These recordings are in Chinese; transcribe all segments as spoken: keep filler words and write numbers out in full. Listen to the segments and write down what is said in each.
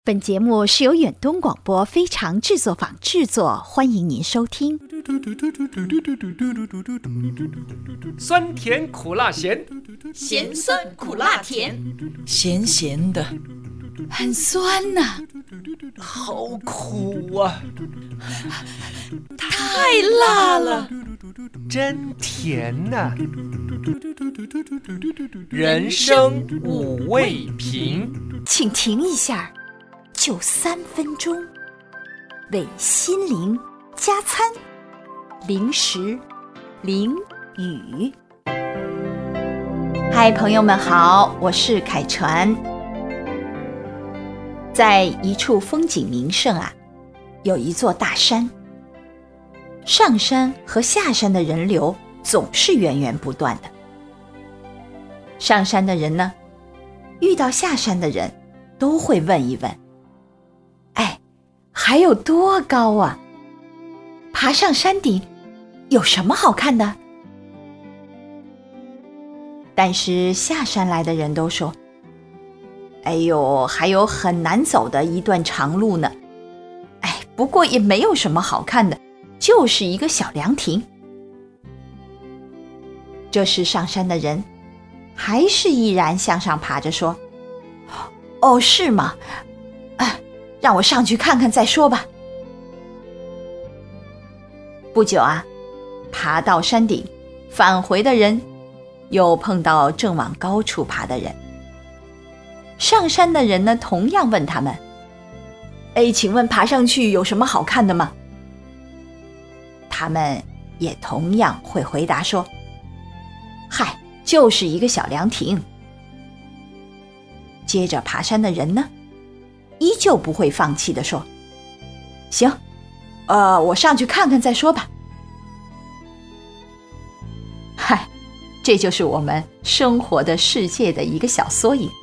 本节目是由远东广播非常制作坊制作，欢迎您收听。 酸甜苦辣咸， 咸酸苦辣甜， 咸咸的， 很酸呐、啊， 好苦啊， 太辣了， 真甜呐、啊。人生五味瓶， 请停一下，就三分钟，为心灵加餐，零食淋雨。嗨，朋友们好，我是凯传。在一处风景名胜啊，有一座大山，上山和下山的人流总是源源不断的。上山的人呢，遇到下山的人都会问一问，哎，还有多高啊？爬上山顶有什么好看的？但是下山来的人都说，哎呦，还有很难走的一段长路呢。哎，不过也没有什么好看的，就是一个小凉亭。这时上山的人还是依然向上爬着说，哦，是吗？啊，让我上去看看再说吧。不久啊，爬到山顶，返回的人又碰到正往高处爬的人。上山的人呢，同样问他们，哎，请问爬上去有什么好看的吗？他们也同样会回答说，嗨，就是一个小凉亭。接着爬山的人呢，依旧不会放弃地说，行，呃，我上去看看再说吧。嗨，这就是我们生活的世界的一个小缩影。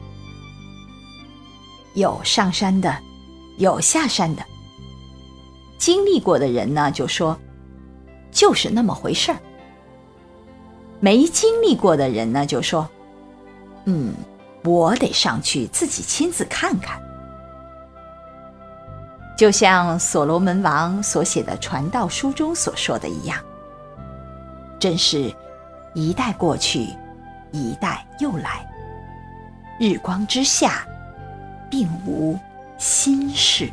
有上山的，有下山的。经历过的人呢，就说，就是那么回事儿。没经历过的人呢，就说，嗯，我得上去自己亲自看看。就像所罗门王所写的传道书中所说的一样，真是一代过去，一代又来，日光之下，并无新事。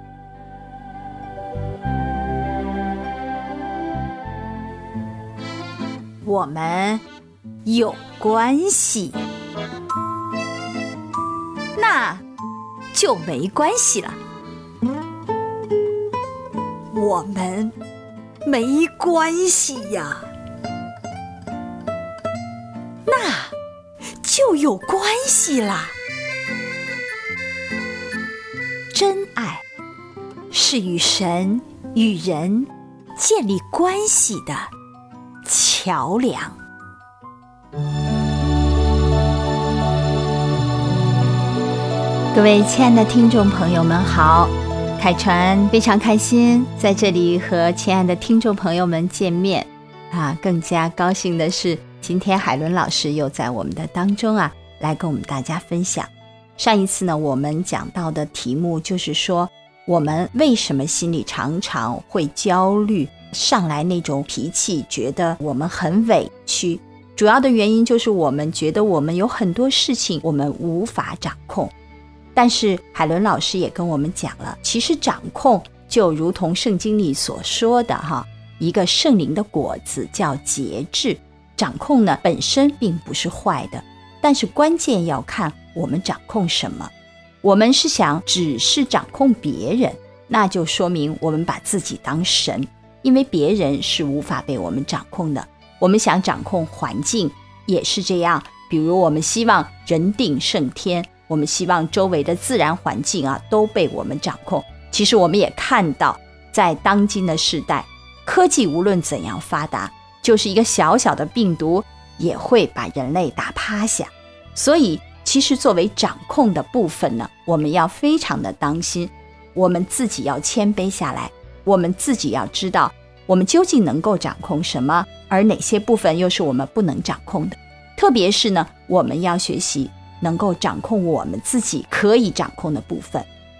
我们有关系，那就没关系了。我们没关系呀，那就有关系啦。真爱是与神与人建立关系的桥梁。各位亲爱的听众朋友们好，凯传非常开心在这里和亲爱的听众朋友们见面啊，更加高兴的是今天海伦老师又在我们的当中啊，来跟我们大家分享。上一次呢，我们讲到的题目就是说，我们为什么心里常常会焦虑，上来那种脾气，觉得我们很委屈，主要的原因就是我们觉得我们有很多事情我们无法掌控。但是海伦老师也跟我们讲了，其实掌控就如同圣经里所说的哈，一个圣灵的果子叫节制。掌控呢本身并不是坏的，但是关键要看我们掌控什么。我们是想只是掌控别人，那就说明我们把自己当神，因为别人是无法被我们掌控的。我们想掌控环境也是这样，比如我们希望人定胜天，我们希望周围的自然环境啊都被我们掌控。其实我们也看到，在当今的时代，科技无论怎样发达，就是一个小小的病毒也会把人类打趴下。所以其实作为掌控的部分呢，我们要非常的当心，我们自己要谦卑下来，我们自己要知道我们究竟能够掌控什么，而哪些部分又是我们不能掌控的。特别是呢，我们要学习能够掌控我们自己可以掌控的部分。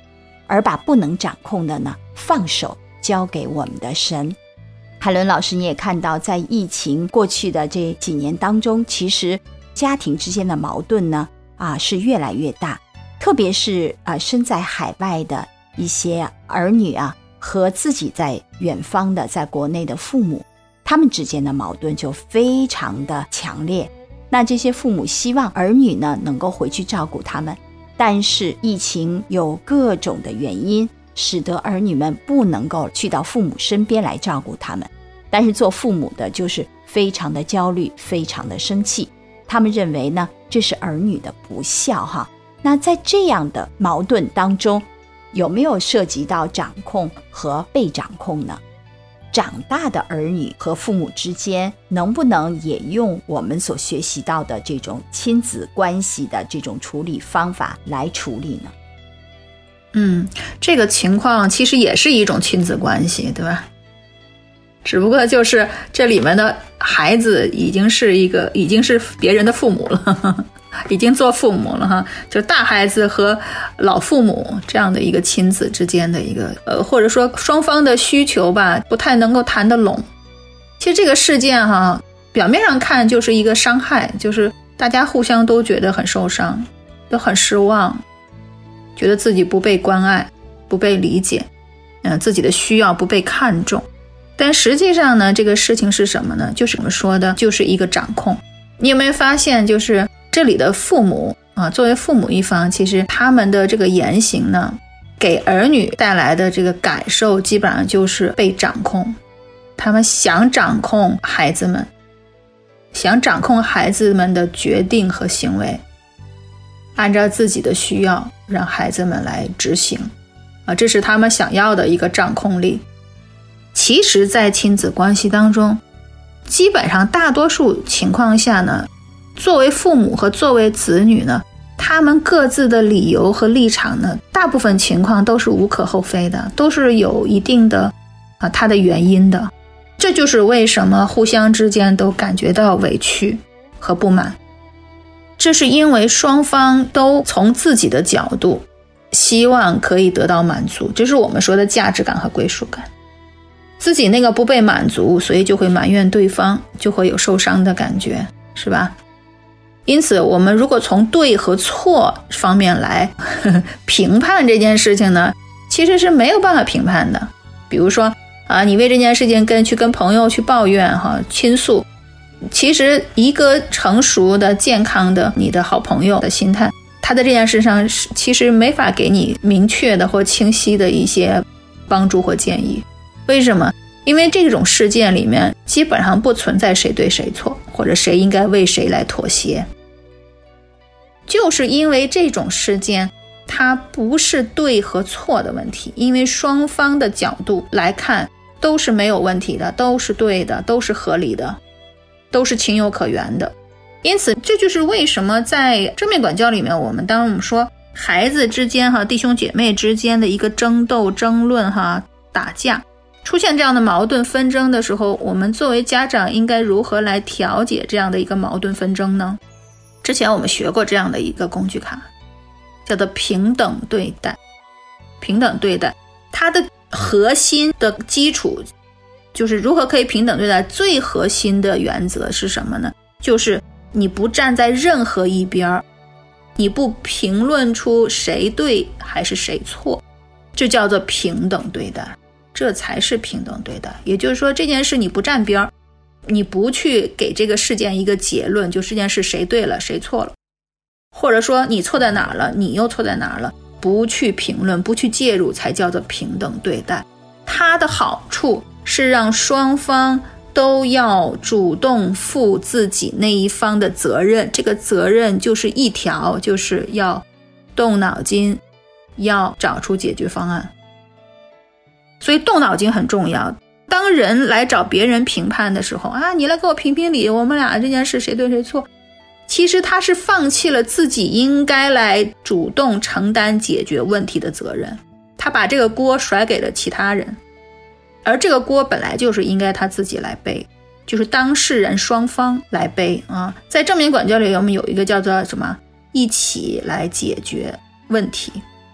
而把不能掌控的呢放手交给我们的神。海伦老师，你也看到在疫情过去的这几年当中，其实家庭之间的矛盾呢啊是越来越大，特别是啊身在海外的一些儿女啊和自己在远方的在国内的父母，他们之间的矛盾就非常的强烈。那这些父母希望儿女呢能够回去照顾他们，但是疫情有各种的原因使得儿女们不能够去到父母身边来照顾他们，但是做父母的就是非常的焦虑，非常的生气，他们认为呢这是儿女的不孝哈。那在这样的矛盾当中，有没有涉及到掌控和被掌控呢？长大的儿女和父母之间能不能也用我们所学习到的这种亲子关系的这种处理方法来处理呢？ 嗯，这个情况其实也是一种亲子关系，对吧？只不过就是这里面的孩子已经是一个已经是别人的父母了，呵呵，已经做父母了哈，就是大孩子和老父母这样的一个亲子之间的一个呃，或者说双方的需求吧，不太能够谈得拢。其实这个事件哈，表面上看就是一个伤害，就是大家互相都觉得很受伤，都很失望，觉得自己不被关爱，不被理解，嗯、呃，自己的需要不被看重。但实际上呢，这个事情是什么呢？就是我们说的，就是一个掌控。你有没有发现，就是这里的父母啊，作为父母一方，其实他们的这个言行呢，给儿女带来的这个感受，基本上就是被掌控。他们想掌控孩子们，想掌控孩子们的决定和行为，按照自己的需要让孩子们来执行啊，这是他们想要的一个掌控力。其实在亲子关系当中，基本上大多数情况下呢，作为父母和作为子女呢，他们各自的理由和立场呢，大部分情况都是无可厚非的，都是有一定的啊它的原因的。这就是为什么互相之间都感觉到委屈和不满，这是因为双方都从自己的角度希望可以得到满足，这是我们说的价值感和归属感。自己那个不被满足，所以就会埋怨对方，就会有受伤的感觉，是吧？因此我们如果从对和错方面来呵呵评判这件事情呢，其实是没有办法评判的。比如说啊，你为这件事情跟去跟朋友去抱怨哈，倾诉，其实一个成熟的健康的你的好朋友的心态，他在这件事上其实没法给你明确的或清晰的一些帮助或建议。为什么？因为这种事件里面基本上不存在谁对谁错，或者谁应该为谁来妥协。就是因为这种事件它不是对和错的问题，因为双方的角度来看都是没有问题的，都是对的，都是合理的，都是情有可原的。因此这就是为什么在正面管教里面，我们当我们说孩子之间哈，弟兄姐妹之间的一个争斗争论哈，打架出现这样的矛盾纷争的时候，我们作为家长应该如何来调解这样的一个矛盾纷争呢？之前我们学过这样的一个工具卡，叫做平等对待。平等对待它的核心的基础就是如何可以平等对待，最核心的原则是什么呢？就是你不站在任何一边，你不评论出谁对还是谁错，这叫做平等对待，这才是平等对待。也就是说这件事你不站边，你不去给这个事件一个结论，就这件事谁对了谁错了，或者说你错在哪儿了，你又错在哪儿了，不去评论，不去介入，才叫做平等对待。它的好处是让双方都要主动负自己那一方的责任，这个责任就是一条，就是要动脑筋，要找出解决方案。所以动脑筋很重要。当人来找别人评判的时候啊，你来给我评评理，我们俩这件事谁对谁错，其实他是放弃了自己应该来主动承担解决问题的责任，他把这个锅甩给了其他人，而这个锅本来就是应该他自己来背，就是当事人双方来背啊。在正面管教里，我们有一个叫做什么，一起来解决问题。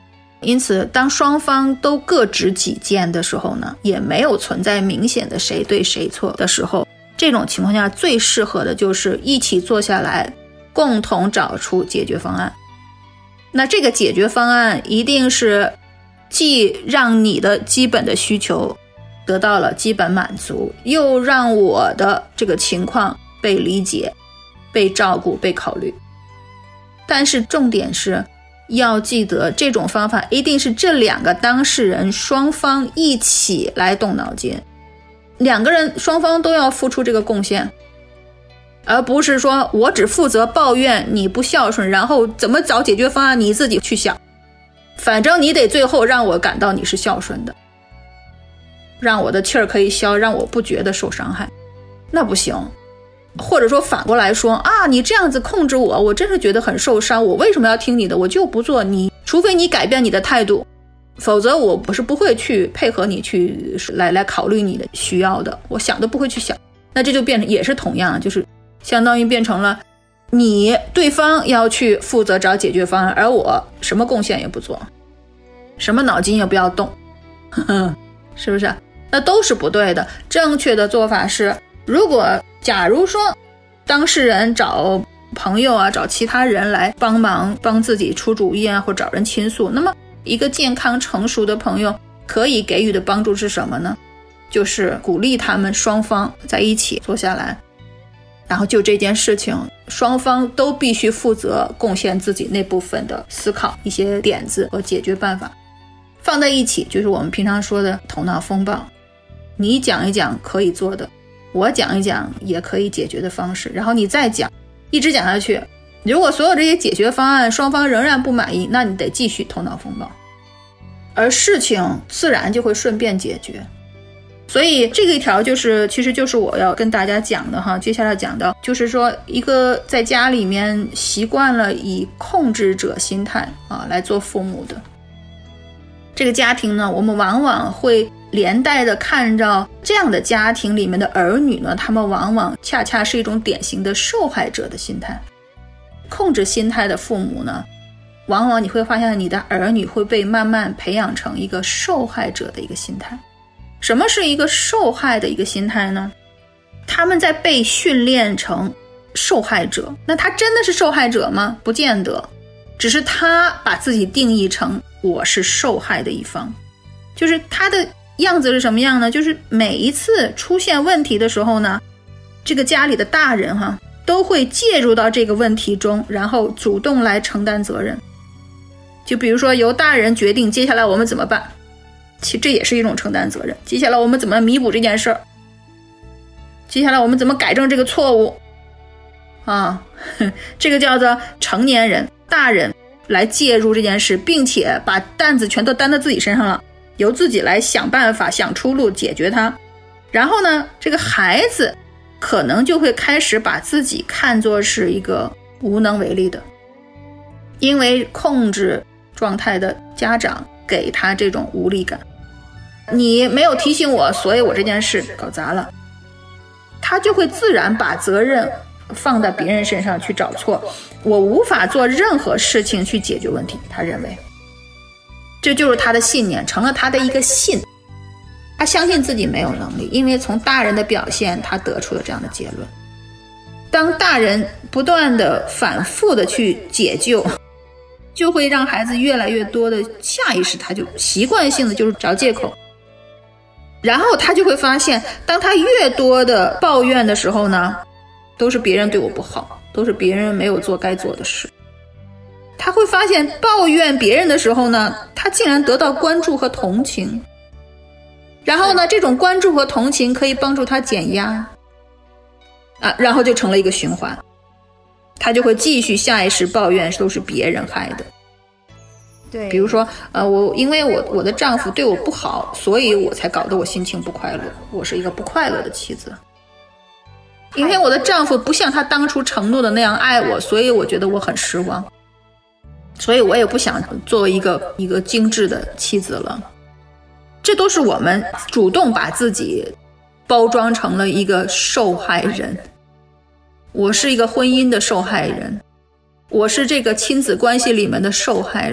因此当双方都各执己见的时候呢，也没有存在明显的谁对谁错的时候，这种情况下最适合的就是一起坐下来共同找出解决方案。那这个解决方案一定是既让你的基本的需求得到了基本满足，又让我的这个情况被理解、被照顾、被考虑。但是重点是要记得，这种方法一定是这两个当事人双方一起来动脑筋，两个人双方都要付出这个贡献，而不是说我只负责抱怨你不孝顺，然后怎么找解决方案你自己去想，反正你得最后让我感到你是孝顺的，让我的气儿可以消，让我不觉得受伤害，那不行。或者说反过来说啊，你这样子控制我，我真是觉得很受伤，我为什么要听你的？我就不做，你除非你改变你的态度，否则我不是不会去配合你去来来考虑你的需要的，我想都不会去想。那这就变成也是同样，就是相当于变成了你对方要去负责找解决方案，而我什么贡献也不做，什么脑筋也不要动，呵呵，是不是？那都是不对的。正确的做法是，如果假如说当事人找朋友啊，找其他人来帮忙帮自己出主意啊，或找人倾诉，那么一个健康成熟的朋友可以给予的帮助是什么呢？就是鼓励他们双方在一起坐下来，然后就这件事情双方都必须负责贡献自己那部分的思考，一些点子和解决办法放在一起，就是我们平常说的头脑风暴。你讲一讲可以做的，我讲一讲也可以解决的方式，然后你再讲，一直讲下去。如果所有这些解决方案双方仍然不满意，那你得继续头脑风暴，而事情自然就会顺便解决。所以这个一条就是其实就是我要跟大家讲的哈，接下来讲到就是说，一个在家里面习惯了以控制者心态啊来做父母的这个家庭呢，我们往往会连带的看到这样的家庭里面的儿女呢，他们往往恰恰是一种典型的受害者的心态。控制心态的父母呢，往往你会发现你的儿女会被慢慢培养成一个受害者的一个心态。什么是一个受害的一个心态呢？他们在被训练成受害者，那他真的是受害者吗？不见得，只是他把自己定义成我是受害的一方。就是他的样子是什么样呢？就是每一次出现问题的时候呢，这个家里的大人哈都会介入到这个问题中，然后主动来承担责任。就比如说由大人决定接下来我们怎么办，其实这也是一种承担责任。接下来我们怎么弥补这件事儿，接下来我们怎么改正这个错误啊，这个叫做成年人大人来介入这件事，并且把担子全都担到自己身上了，由自己来想办法想出路解决它。然后呢，这个孩子可能就会开始把自己看作是一个无能为力的，因为控制状态的家长给他这种无力感。你没有提醒我，所以我这件事搞砸了，他就会自然把责任放在别人身上去找错，我无法做任何事情去解决问题，他认为这就是他的信念，成了他的一个信。他相信自己没有能力，因为从大人的表现他得出了这样的结论。当大人不断的反复的去解救，就会让孩子越来越多的下意识，他就习惯性的就是找借口。然后他就会发现，当他越多的抱怨的时候呢，都是别人对我不好，都是别人没有做该做的事。他会发现抱怨别人的时候呢，他竟然得到关注和同情。然后呢，这种关注和同情可以帮助他减压啊，然后就成了一个循环。他就会继续下意识抱怨都是别人害的。 对， 比如说呃，我因为我我的丈夫对我不好，所以我才搞得我心情不快乐，我是一个不快乐的妻子。因为我的丈夫不像他当初承诺的那样爱我，所以我觉得我很失望，所以我也不想作为一个一个精致的妻子了。这都是我们主动把自己包装成了一个受害人。我是一个婚姻的受害人，我是这个亲子关系里面的受害人，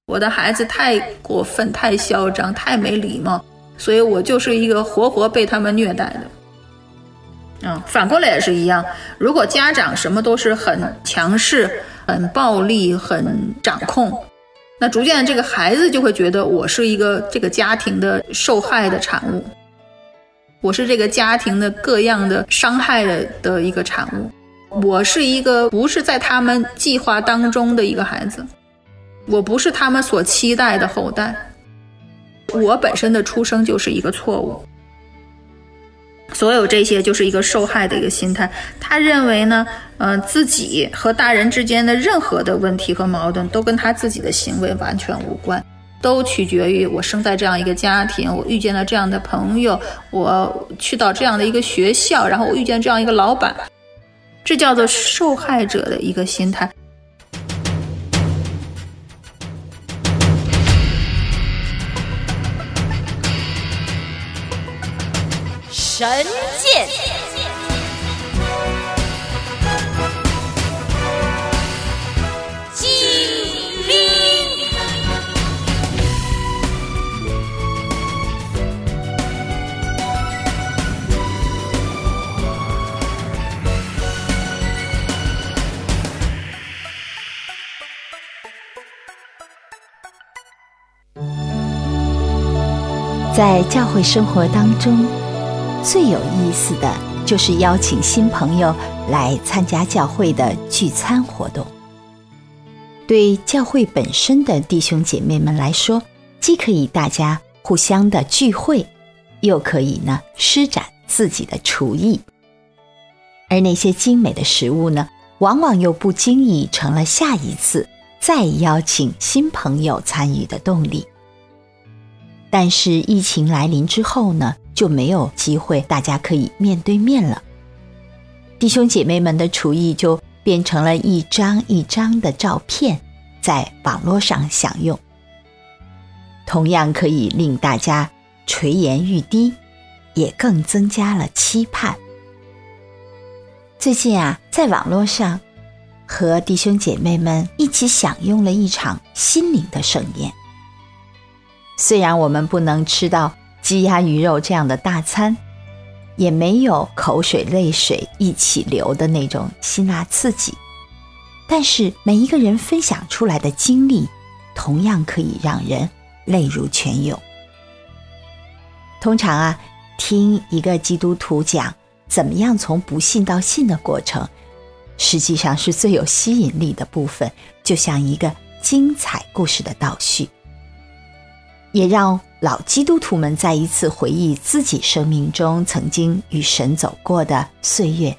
我的孩子太过分，太嚣张，太没礼貌，所以我就是一个活活被他们虐待的。嗯，反过来也是一样，如果家长什么都是很强势、很暴力、很掌控，那逐渐这个孩子就会觉得我是一个这个家庭的受害的产物，我是这个家庭的各样的伤害的的一个产物，我是一个不是在他们计划当中的一个孩子，我不是他们所期待的后代，我本身的出生就是一个错误。所有这些就是一个受害的一个心态，他认为呢，呃，自己和大人之间的任何的问题和矛盾都跟他自己的行为完全无关，都取决于我生在这样一个家庭，我遇见了这样的朋友，我去到这样的一个学校，然后我遇见这样一个老板，这叫做受害者的一个心态。 神剑，机灵， 在教会生活当中，最有意思的就是邀请新朋友来参加教会的聚餐活动。对教会本身的弟兄姐妹们来说，既可以大家互相的聚会，又可以呢施展自己的厨艺。而那些精美的食物呢，往往又不经意成了下一次再邀请新朋友参与的动力。但是疫情来临之后呢，就没有机会大家可以面对面了。弟兄姐妹们的厨艺就变成了一张一张的照片，在网络上享用，同样可以令大家垂涎欲滴，也更增加了期盼。最近啊，在网络上和弟兄姐妹们一起享用了一场心灵的盛宴。虽然我们不能吃到鸡鸭鱼肉这样的大餐，也没有口水泪水一起流的那种辛辣刺激，但是每一个人分享出来的经历同样可以让人泪如泉涌。通常啊，听一个基督徒讲怎么样从不信到信的过程，实际上是最有吸引力的部分，就像一个精彩故事的倒叙，也让老基督徒们再一次回忆自己生命中曾经与神走过的岁月。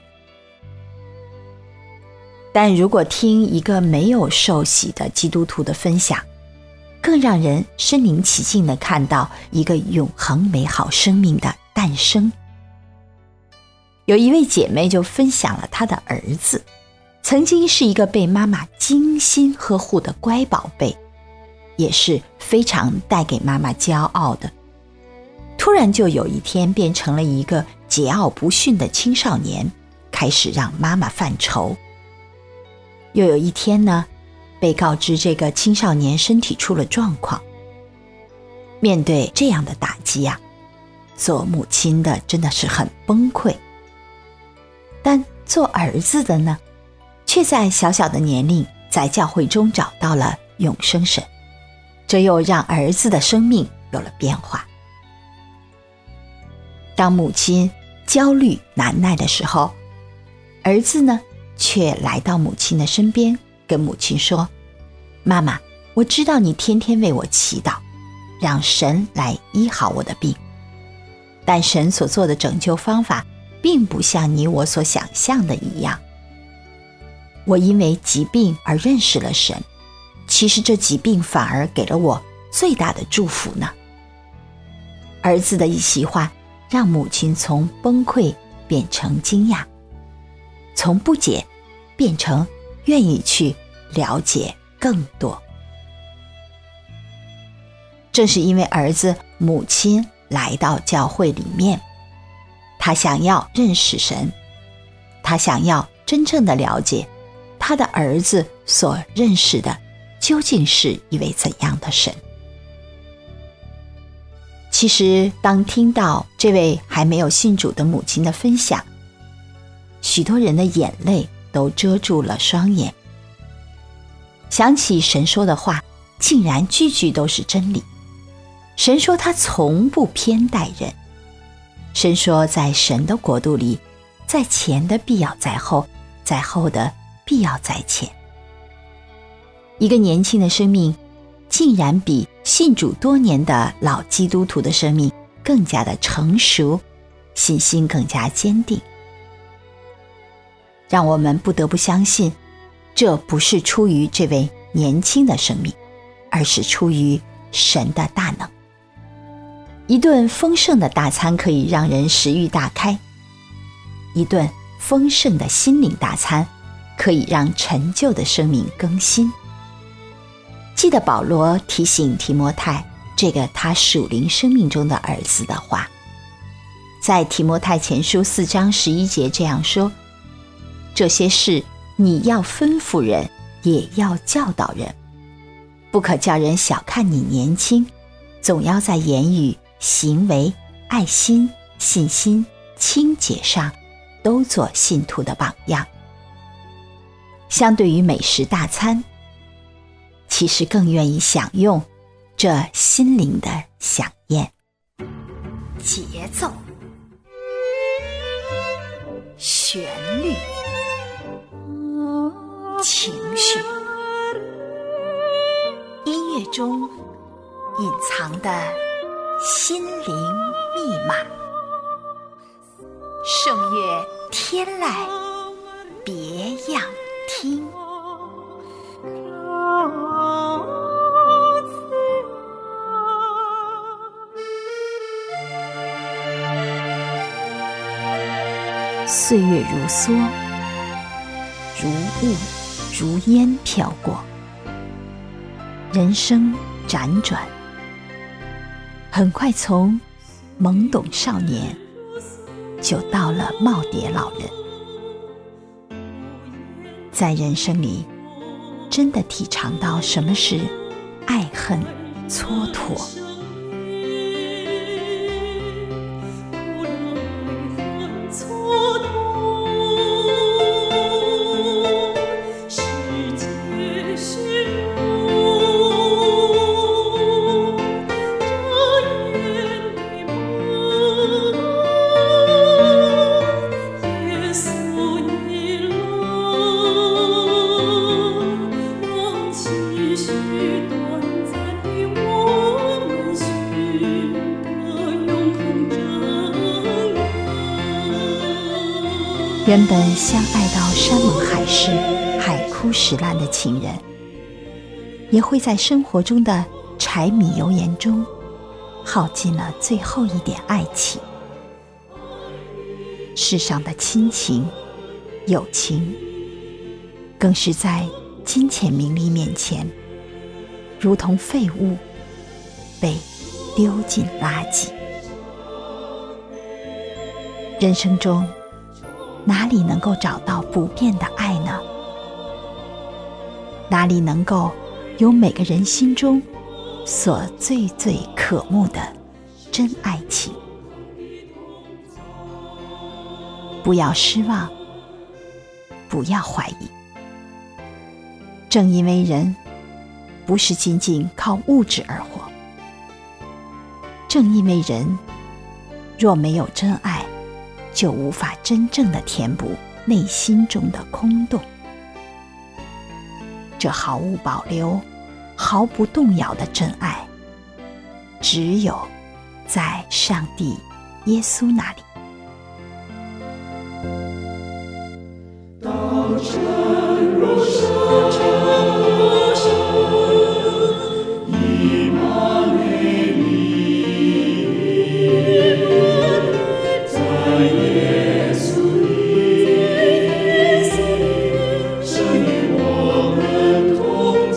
但如果听一个没有受洗的基督徒的分享，更让人身临其境地看到一个永恒美好生命的诞生。有一位姐妹就分享了她的儿子，曾经是一个被妈妈精心呵护的乖宝贝，也是非常带给妈妈骄傲的，突然就有一天变成了一个桀骜不驯的青少年，开始让妈妈犯愁。又有一天呢，被告知这个青少年身体出了状况。面对这样的打击啊，做母亲的真的是很崩溃，但做儿子的呢，却在小小的年龄在教会中找到了永生神，这又让儿子的生命有了变化。当母亲焦虑难耐的时候，儿子呢却来到母亲的身边，跟母亲说：妈妈，我知道你天天为我祈祷，让神来医好我的病，但神所做的拯救方法并不像你我所想象的一样。我因为疾病而认识了神，其实这疾病反而给了我最大的祝福呢。儿子的一席话让母亲从崩溃变成惊讶，从不解变成愿意去了解更多。正是因为儿子母亲来到教会里面，他想要认识神，他想要真正的了解他的儿子所认识的究竟是一位怎样的神？其实当听到这位还没有信主的母亲的分享，许多人的眼泪都遮住了双眼。想起神说的话，竟然句句都是真理。神说他从不偏待人。神说在神的国度里，在前的必要在后，在后的必要在前。一个年轻的生命竟然比信主多年的老基督徒的生命更加的成熟，信心更加坚定，让我们不得不相信，这不是出于这位年轻的生命，而是出于神的大能。一顿丰盛的大餐可以让人食欲大开，一顿丰盛的心灵大餐可以让陈旧的生命更新。记得保罗提醒提摩太这个他属灵生命中的儿子的话，在提摩太前书四章十一节这样说：这些事你要吩咐人，也要教导人，不可叫人小看你年轻，总要在言语、行为、爱心、信心、清洁上都做信徒的榜样。相对于美食大餐，其实更愿意享用这心灵的飨宴。节奏、旋律、情绪，音乐中隐藏的心灵密码。圣乐天籁，别样听。岁月如梭，如雾如烟飘过，人生辗转，很快从懵懂少年就到了耄耋老人。在人生里，真的体尝到什么是爱恨蹉跎。原本相爱到山盟海誓、海枯石烂的情人，也会在生活中的柴米油盐中耗尽了最后一点爱情。世上的亲情、友情，更是在金钱名利面前，如同废物，被丢进垃圾。人生中哪里能够找到不变的爱呢？哪里能够有每个人心中所最最渴慕的真爱情？不要失望，不要怀疑。正因为人不是仅仅靠物质而活，正因为人若没有真爱，就无法真正的填补内心中的空洞。这毫无保留、毫不动摇的真爱，只有在上帝耶稣那里。道成肉身，以马内利，在耶稣里，神与我们同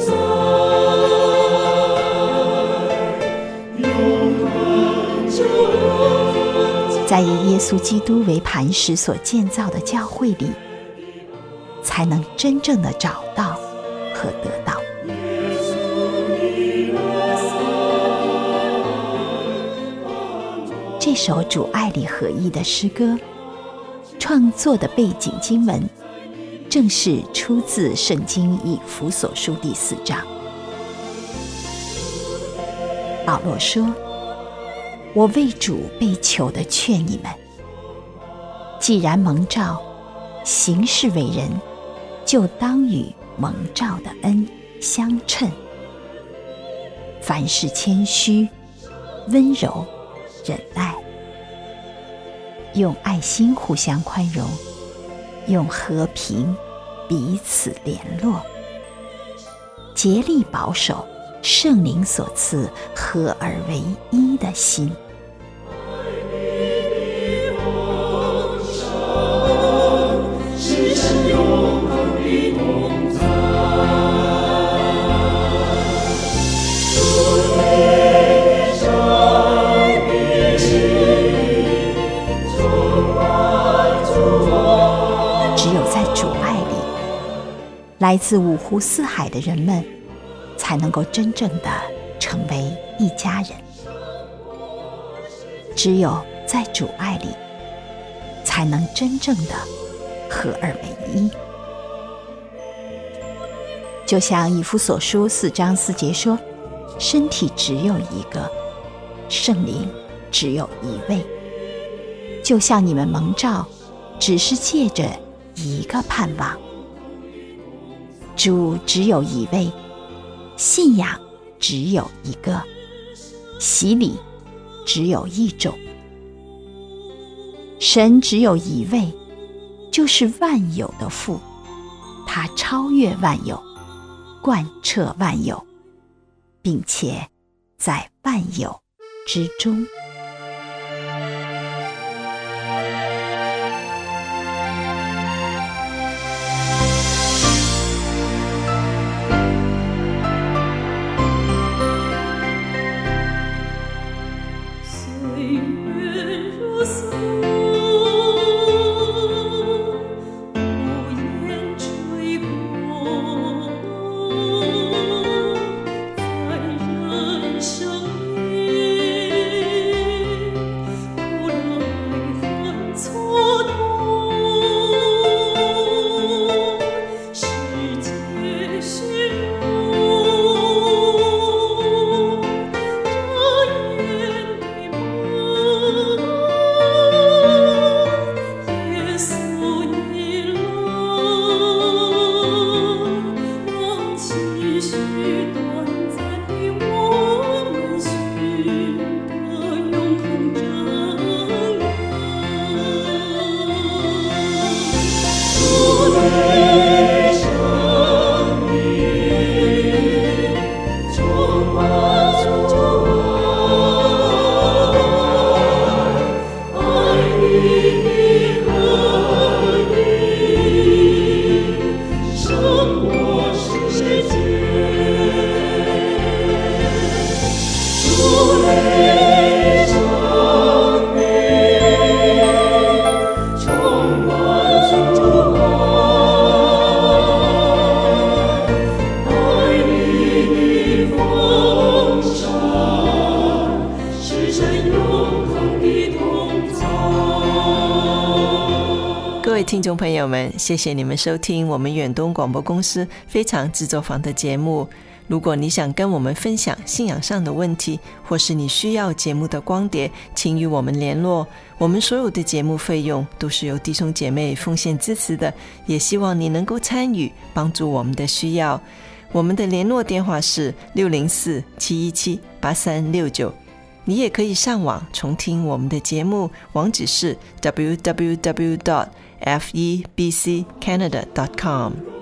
在，永恒就在以耶稣基督为磐石所建造的教会里，才能真正的找到和得到。 这首主爱里合一的诗歌创作的背景经文正是出自圣经以弗所书第四章。保罗说，我为主被囚的劝你们，既然蒙召行事为人，就当与蒙召的恩相称，凡事谦虚温柔忍耐，用爱心互相宽容，用和平彼此联络，竭力保守圣灵所赐合而为一的心。来自五湖四海的人们才能够真正的成为一家人。只有在主爱里，才能真正的合二为一。就像以弗所书四章四节说，身体只有一个，圣灵只有一位，就像你们蒙召只是借着一个盼望。主只有一位，信仰只有一个，洗礼只有一种。神只有一位，就是万有的父，他超越万有，贯彻万有，并且在万有之中。 各位听众朋友们，谢谢你们收听我们远东广播公司非常制作坊的节目。如果你想跟我们分享信仰上的问题，或是你需要节目的光碟，请与我们联络。我们所有的节目费用都是由弟兄姐妹奉献支持的，也希望你能够参与，帮助我们的需要。我们的联络电话是六零四七一七八三六九。你也可以上网重听我们的节目，网址是 double u double u double u dot f e b c canada dot com。